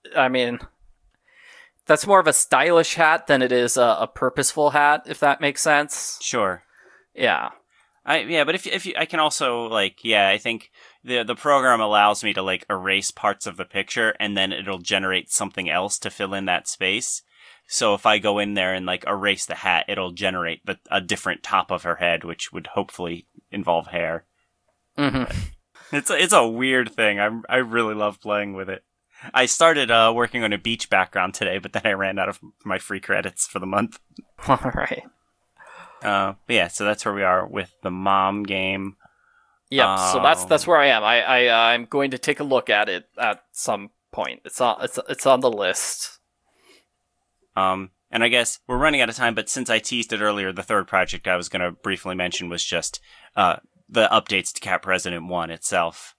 that's more of a stylish hat than it is a purposeful hat, if that makes sense. Sure. Yeah. But if you, I can also, like, I think the program allows me to, like, erase parts of the picture, and then it'll generate something else to fill in that space. So if I go in there and, like, erase the hat, it'll generate a different top of her head, which would hopefully involve hair. Mm-hmm. It's a weird thing. I really love playing with it. I started working on a beach background today, but then I ran out of my free credits for the month. All right. So that's where we are with the mom game. Yep. So that's where I am. I'm going to take a look at it at some point. It's on the list. And I guess we're running out of time, but since I teased it earlier, the third project I was going to briefly mention was just the updates to Cat President 1 itself.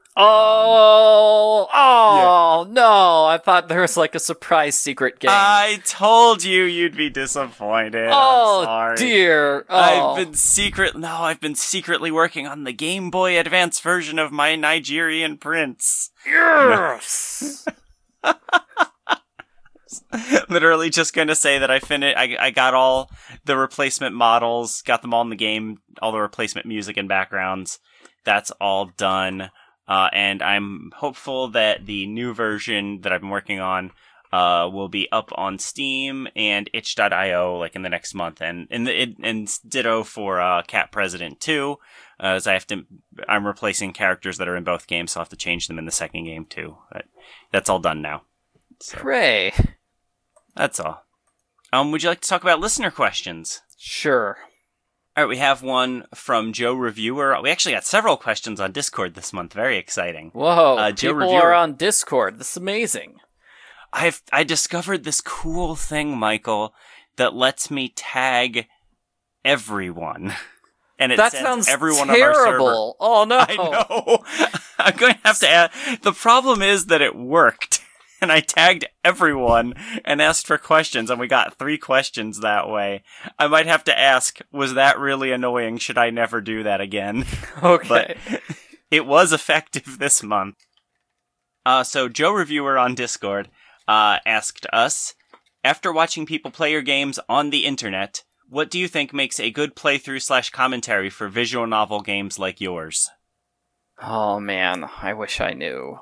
No! I thought there was like a surprise secret game. I told you you'd be disappointed. Oh, I'm sorry. Dear. I've been secretly working on the Game Boy Advance version of My Nigerian Prince. Yes! Literally just gonna say that I got all the replacement models, got them all in the game, all the replacement music and backgrounds. That's all done. And I'm hopeful that the new version that I've been working on will be up on Steam and itch.io like in the next month, and ditto for Cat President 2, as I'm replacing characters that are in both games, so I'll have to change them in the second game too. But that's all done now. So, hooray! That's all. Would you like to talk about listener questions? Sure. All right, we have one from Joe Reviewer. We actually got several questions on Discord this month. Very exciting. Whoa, people are on Discord. This is amazing. I discovered this cool thing, Michael, that lets me tag everyone. And it sounds everyone terrible. On our server. Oh, no. I know. I'm going to have to add. The problem is that it worked. And I tagged everyone and asked for questions, and we got 3 questions that way. I might have to ask, was that really annoying? Should I never do that again? Okay. But it was effective this month. So Joe Reviewer on Discord asked us, after watching people play your games on the internet, what do you think makes a good playthrough/commentary for visual novel games like yours? Oh man, I wish I knew.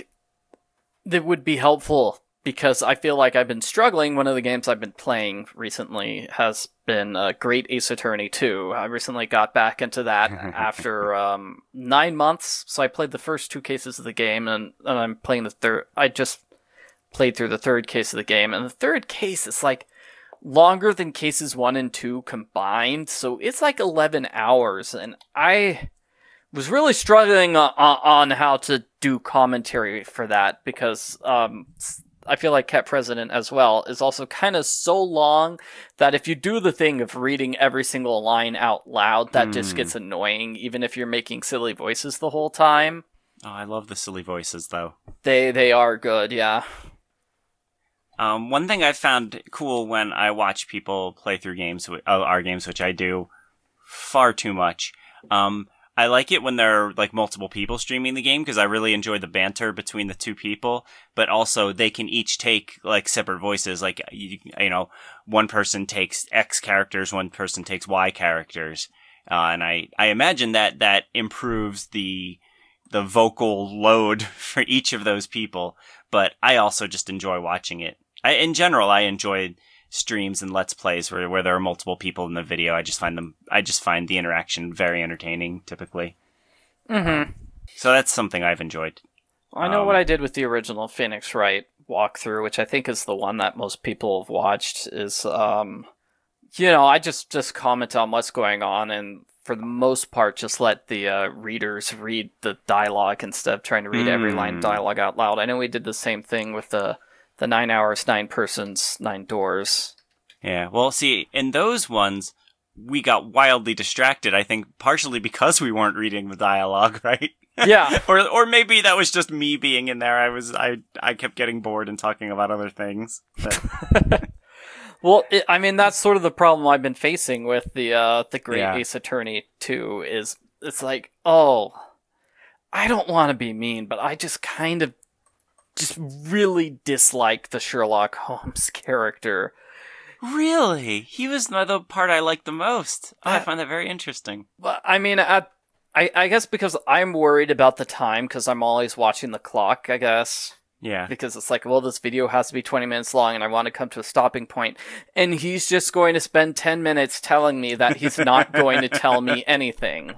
That would be helpful, because I feel like I've been struggling. One of the games I've been playing recently has been Great Ace Attorney 2. I recently got back into that after 9 months, so I played the first 2 cases of the game, and I'm playing the third. I just played through the third case of the game, and the third case is longer than cases 1 and 2 combined, so it's 11 hours, and I was really struggling on how to do commentary for that, because I feel like Cat President as well is also kind of so long that if you do the thing of reading every single line out loud, that just gets annoying, even if you're making silly voices the whole time. Oh, I love the silly voices, though. They are good, yeah. One thing I found cool when I watch people play through our games, which I do far too much, I like it when there are multiple people streaming the game, because I really enjoy the banter between the 2 people, but also they can each take separate voices. One person takes X characters, one person takes Y characters. And I imagine that improves the vocal load for each of those people, but I also just enjoy watching it. In general, I enjoy streams and let's plays where there are multiple people in the video. I just find the interaction very entertaining, typically. Mm-hmm. So that's something I've enjoyed. I know what I did with the original Phoenix Wright walkthrough, which I think is the one that most people have watched, is I just comment on what's going on, and for the most part, just let the readers read the dialogue instead of trying to read every line of dialogue out loud. I know we did the same thing with the 9 hours, 9 persons, 9 doors. Yeah, well, see, in those ones, we got wildly distracted, I think, partially because we weren't reading the dialogue, right? Yeah. or maybe that was just me being in there. I kept getting bored and talking about other things. But... Well, that's sort of the problem I've been facing with the Great Yeah. Ace Attorney 2 is it's like, oh, I don't want to be mean, but I just kind of just really dislike the Sherlock Holmes character. Really? He was the part I liked the most. I find that very interesting. But I guess because I'm worried about the time because I'm always watching the clock, I guess. Yeah. Because it's like, well, this video has to be 20 minutes long and I want to come to a stopping point. And he's just going to spend 10 minutes telling me that he's not going to tell me anything.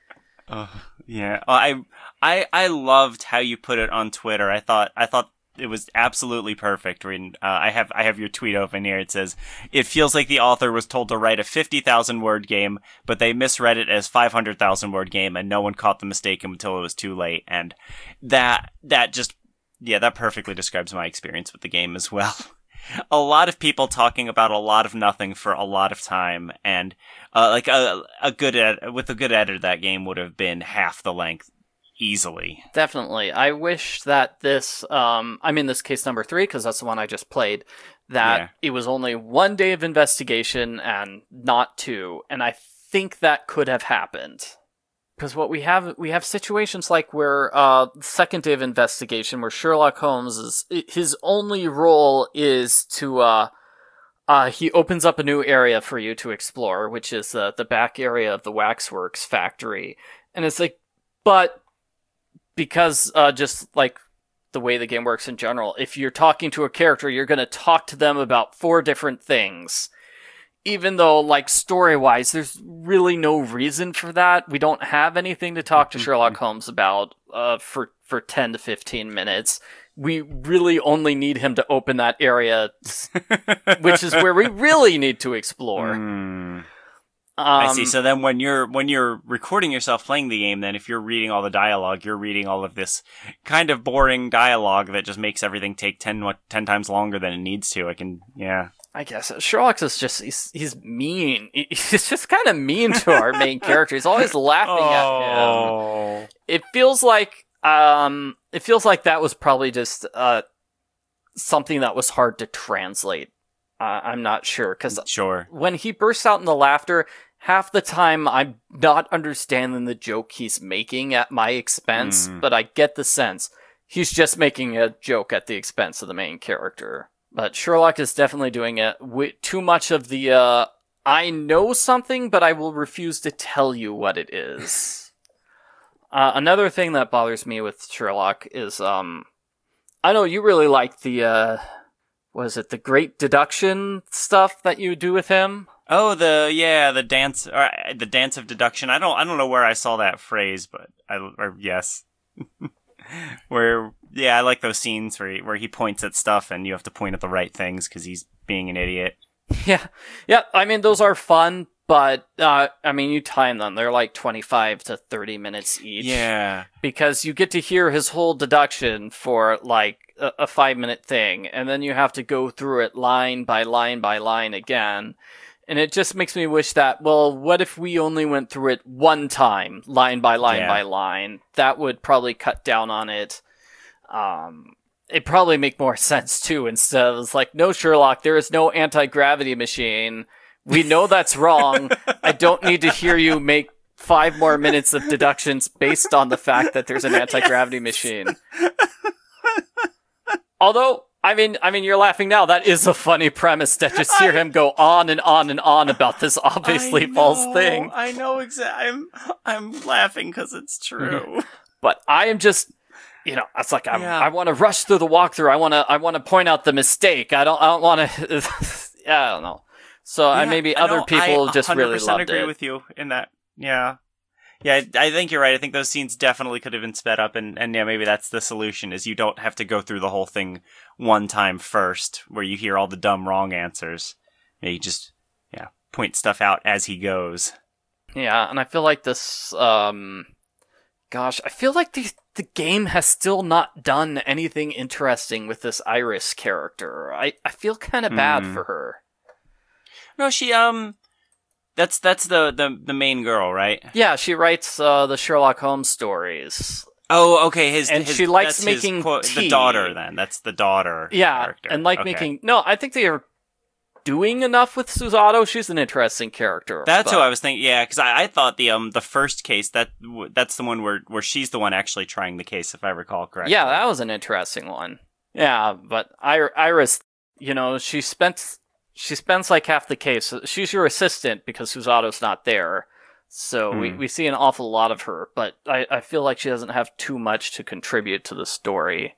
Yeah. I loved how you put it on Twitter. I thought it was absolutely perfect. I have your tweet open here. It says, "It feels like the author was told to write a 50,000 word game, but they misread it as 500,000 word game and no one caught the mistake until it was too late." And that perfectly describes my experience with the game as well. A lot of people talking about a lot of nothing for a lot of time, and with a good editor, that game would have been half the length easily. Definitely. I wish that this, I'm in this case number 3 because that's the one I just played, that it was only 1 day of investigation and not 2, and I think that could have happened. Because what we have situations like where second day of investigation, where Sherlock Holmes his only role is to he opens up a new area for you to explore, which is the back area of the waxworks factory, and it's like, but because just like the way the game works in general, if you're talking to a character, you're going to talk to them about 4 different things. Even though, like, story-wise, there's really no reason for that. We don't have anything to talk to Sherlock Holmes about for 10 to 15 minutes. We really only need him to open that area, which is where we really need to explore. I see. So then when you're recording yourself playing the game, then if you're reading all the dialogue, you're reading all of this kind of boring dialogue that just makes everything take 10 times longer than it needs to. I guess Sherlock is just he's mean. He's just kind of mean to our main character. He's always laughing at him. It feels like that was probably just something that was hard to translate. I'm not sure because when he bursts out in the laughter, half the time I'm not understanding the joke he's making at my expense, but I get the sense he's just making a joke at the expense of the main character. But Sherlock is definitely doing it with too much of the, I know something, but I will refuse to tell you what it is. Another thing that bothers me with Sherlock is, I know you really like the, the great deduction stuff that you do with him? Oh, the dance, or the dance of deduction. I don't know where I saw that phrase, but yes. I like those scenes where he points at stuff and you have to point at the right things because he's being an idiot. Yeah. I mean, those are fun, but you time them. They're like 25 to 30 minutes each. Yeah. Because you get to hear his whole deduction for like a 5-minute thing, and then you have to go through it line by line by line again. And it just makes me wish that, well, what if we only went through it one time, line by line by line? That would probably cut down on it. It'd probably make more sense, too, instead of, it's like, no, Sherlock, there is no anti-gravity machine. We know that's wrong. I don't need to hear you make 5 more minutes of deductions based on the fact that there's an anti-gravity machine. Although... I mean, you're laughing now. That is a funny premise to just hear him go on and on and on about this obviously false thing. I know exactly. I'm laughing because it's true. But I am just, it's like I want to rush through the walkthrough. I want to point out the mistake. I don't want to. I don't know. So maybe other people just really loved it. I agree with you in that. Yeah. Yeah, I think you're right. I think those scenes definitely could have been sped up, and maybe that's the solution, is you don't have to go through the whole thing one time first, where you hear all the dumb wrong answers. You just, point stuff out as he goes. Yeah, and I feel like this, I feel like the game has still not done anything interesting with this Iris character. I feel kind of bad for her. No, she, that's the main girl, right? Yeah, she writes, the Sherlock Holmes stories. Oh, okay, she likes making tea. The daughter, then. That's the daughter character. And making... No, I think they are doing enough with Susato. She's an interesting character. That's who I was thinking. Yeah, because I thought the first case that's the one where she's the one actually trying the case, if I recall correctly. Yeah, that was an interesting one. Yeah, but Iris, she spends like half the case. She's your assistant because Susato's not there, so we see an awful lot of her. But I feel like she doesn't have too much to contribute to the story.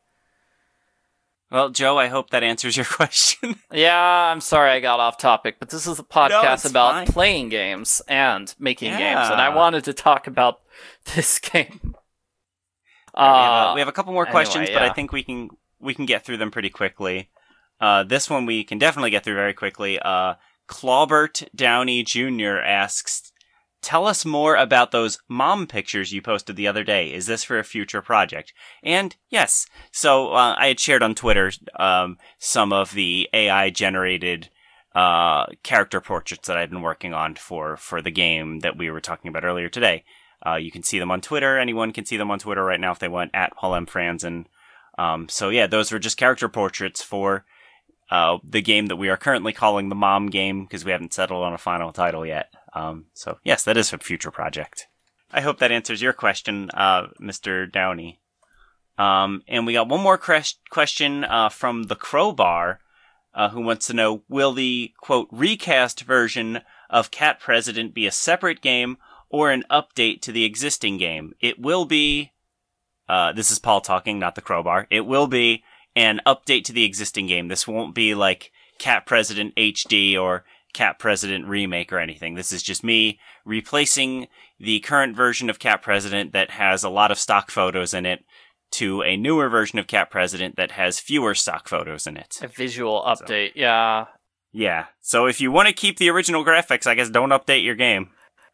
Well, Joe, I hope that answers your question. Yeah, I'm sorry I got off topic, but this is a podcast about fine. Playing games and making games, and I wanted to talk about this game. We have a couple more questions, but I think we can get through them pretty quickly. This one we can definitely get through very quickly. Clawbert Downey Jr. asks, tell us more about those mom pictures you posted the other day. Is this for a future project? And yes. So I had shared on Twitter some of the AI-generated character portraits that I've been working on for the game that we were talking about earlier today. You can see them on Twitter. Anyone can see them on Twitter right now if they want, at Paul M. Franzen. So yeah, those were just character portraits for the game that we are currently calling the Mom game, because we haven't settled on a final title yet. So yes, that is a future project. I hope that answers your question, Mr. Downey. And we got one more question from the Crowbar, who wants to know, will the, quote, recast version of Cat President be a separate game or an update to the existing game? It will be, this is Paul talking, not the Crowbar. It will be an update to the existing game. This won't be like Cat President HD or Cat President Remake or anything. This is just me replacing the current version of Cat President that has a lot of stock photos in it to a newer version of Cat President that has fewer stock photos in it. A visual update, yeah. Yeah, so if you want to keep the original graphics, I guess don't update your game.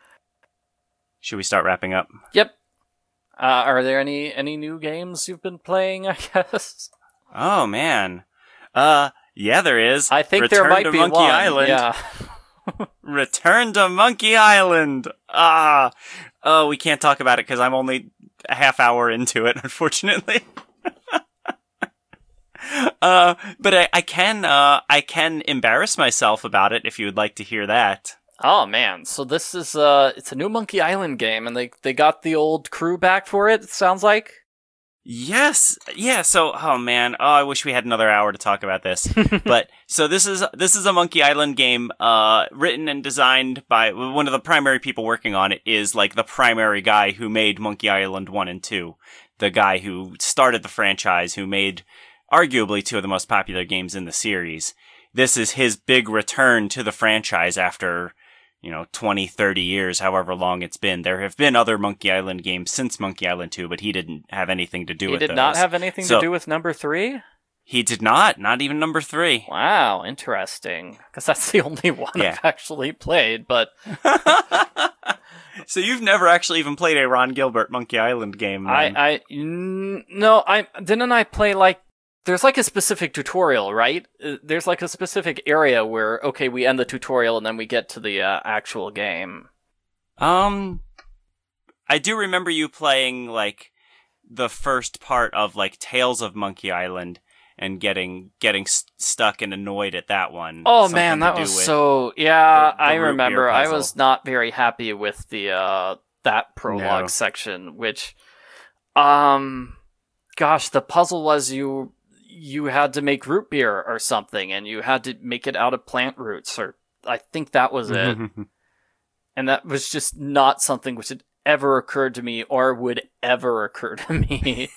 Should we start wrapping up? Yep. Are there any new games you've been playing, I guess? Oh, man. Yeah, there is. I think Return there might to be Monkey one. Island. Yeah. Return to Monkey Island. Oh, we can't talk about it because I'm only a half hour into it, unfortunately. But I can embarrass myself about it if you would like to hear that. Oh man, so this is it's a new Monkey Island game, and they got the old crew back for it. It sounds like. Yes, yeah. So, oh man, I wish we had another hour to talk about this. But so this is a Monkey Island game, written and designed by one of the primary people working on it. Is like the primary guy who made Monkey Island 1 and 2, the guy who started the franchise, who made arguably two of the most popular games in the series. This is his big return to the franchise after 20, 30 years, however long it's been. There have been other Monkey Island games since Monkey Island 2, but he didn't have anything to do with those. He did not have anything to do with number 3? He did not even number 3. Wow, interesting. Because that's the only one I've actually played, but... So you've never actually even played a Ron Gilbert Monkey Island game, then? Didn't I play, like, there's like a specific tutorial, right? There's like a specific area where, okay, we end the tutorial and then we get to the actual game. I do remember you playing, like, the first part of, like, Tales of Monkey Island and getting stuck and annoyed at that one. Oh man, that was so... Yeah, I remember. I was not very happy with the that prologue section, which... Gosh, the puzzle was you had to make root beer or something, and you had to make it out of plant roots, or I think that was it. And that was just not something which had ever occurred to me, or would ever occur to me.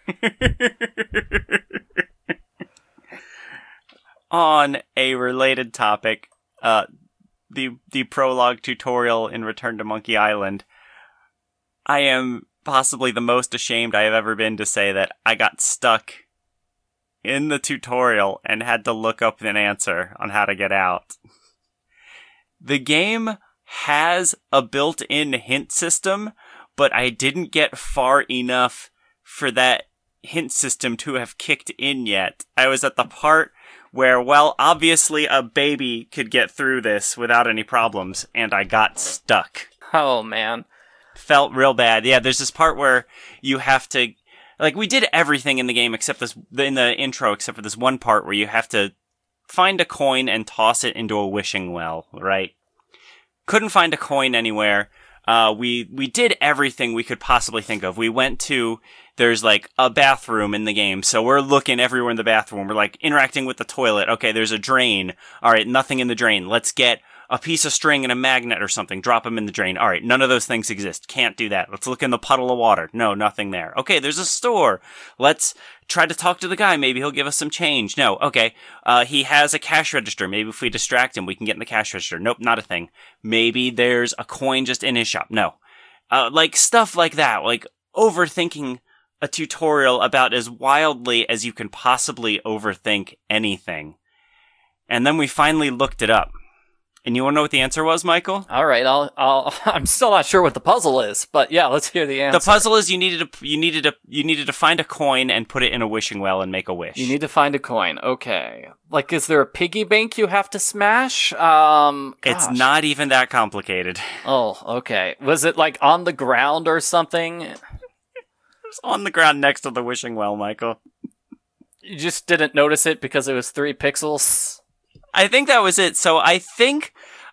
On a related topic, the prologue tutorial in Return to Monkey Island, I am possibly the most ashamed I have ever been to say that I got stuck in the tutorial and had to look up an answer on how to get out. the game has a built-in hint system, but I didn't get far enough for that hint system to have kicked in yet. I was at the part where, well, obviously a baby could get through this without any problems, and I got stuck. Oh, man. Felt real bad. Yeah, there's this part where you have to, like, we did everything in the game except this, in the intro, except for this one part where you have to find a coin and toss it into a wishing well, right? Couldn't find a coin anywhere. We did everything we could possibly think of. We went to, there's like a bathroom in the game, so we're looking everywhere in the bathroom. We're like interacting with the toilet. Okay, there's a drain. All right, nothing in the drain. Let's get a piece of string and a magnet or something. Drop them in the drain. All right, none of those things exist. Can't do that. Let's look in the puddle of water. No, nothing there. Okay, there's a store. Let's try to talk to the guy. Maybe he'll give us some change. No, okay. He has a cash register. Maybe if we distract him, we can get in the cash register. Nope, not a thing. Maybe there's a coin just in his shop. No. Like stuff like that. Like overthinking a tutorial about as wildly as you can possibly overthink anything. And then we finally looked it up. And you want to know what the answer was, Michael? All right, I'm still not sure what the puzzle is, but yeah, let's hear the answer. The puzzle is you needed to find a coin and put it in a wishing well and make a wish. You need to find a coin. Okay. Like, is there a piggy bank you have to smash? It's not even that complicated. Oh, okay. Was it like on the ground or something? It was on the ground next to the wishing well, Michael. You just didn't notice it because it was 3 pixels? I think that was it. So I think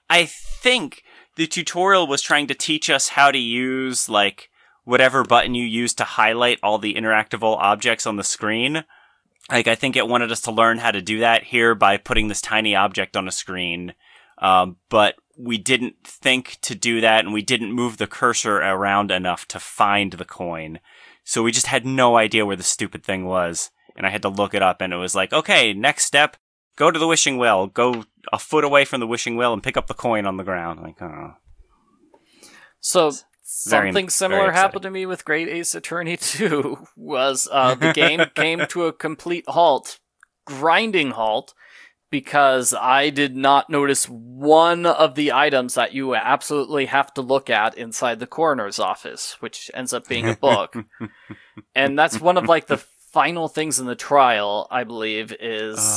the tutorial was trying to teach us how to use, like, whatever button you use to highlight all the interactable objects on the screen. Like, I think it wanted us to learn how to do that here by putting this tiny object on a screen. But we didn't think to do that, and we didn't move the cursor around enough to find the coin. So we just had no idea where the stupid thing was. And I had to look it up, and it was like, okay, next step. Go to the wishing well. Go a foot away from the wishing well and pick up the coin on the ground. Like, oh. So something similar happened to me with Great Ace Attorney 2. Was the game came to a complete halt, grinding halt, because I did not notice one of the items that you absolutely have to look at inside the coroner's office, which ends up being a book. And that's one of like the final things in the trial, I believe, is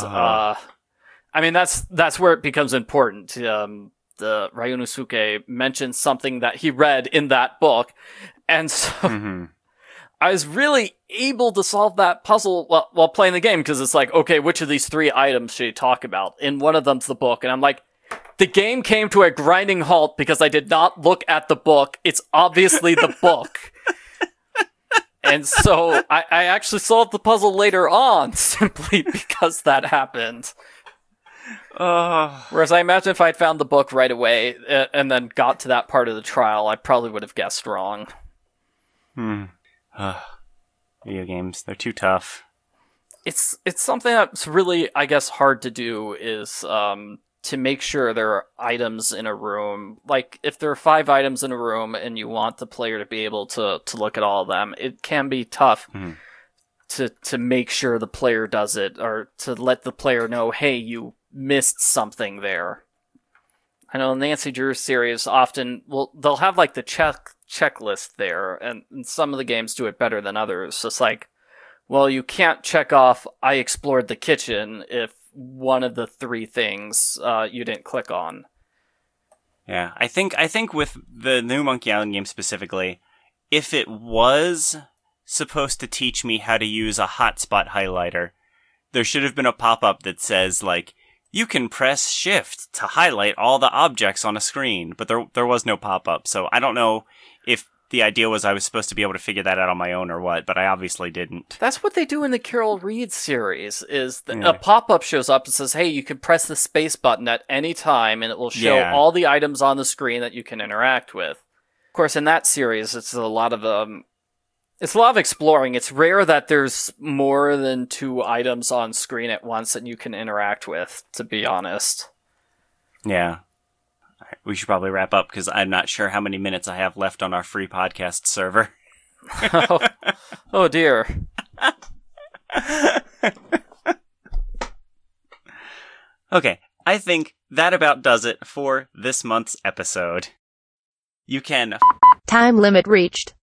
I mean that's where it becomes important. The Ryunosuke mentions something that he read in that book, and so I was really able to solve that puzzle while playing the game, because it's like, okay, which of these 3 items should you talk about? And one of them's the book, and I'm like, the game came to a grinding halt because I did not look at the book. It's obviously the book. And so I actually solved the puzzle later on simply because that happened. Whereas I imagine if I'd found the book right away and then got to that part of the trial, I probably would have guessed wrong. Video games, they're too tough. It's something that's really, I guess, hard to do is to make sure there are items in a room. Like, if there are 5 items in a room and you want the player to be able to look at all of them, it can be tough to make sure the player does it, or to let the player know, hey, you missed something there. I know in the Nancy Drew series, often, they'll have like the checklist there, and some of the games do it better than others. It's like, well, you can't check off, I explored the kitchen, if one of the 3 things you didn't click on. Yeah, I think with the new Monkey Island game specifically, if it was supposed to teach me how to use a hotspot highlighter, there should have been a pop-up that says, like, you can press shift to highlight all the objects on a screen, but there was no pop-up, so I don't know if the idea was I was supposed to be able to figure that out on my own or what, but I obviously didn't. That's what they do in the Carol Reed series, is a pop-up shows up and says, hey, you can press the space button at any time, and it will show all the items on the screen that you can interact with. Of course, in that series, it's a lot of exploring. It's rare that there's more than 2 items on screen at once that you can interact with, to be honest. Yeah. We should probably wrap up, because I'm not sure how many minutes I have left on our free podcast server. Oh dear. Okay. I think that about does it for this month's episode. You can Time limit reached.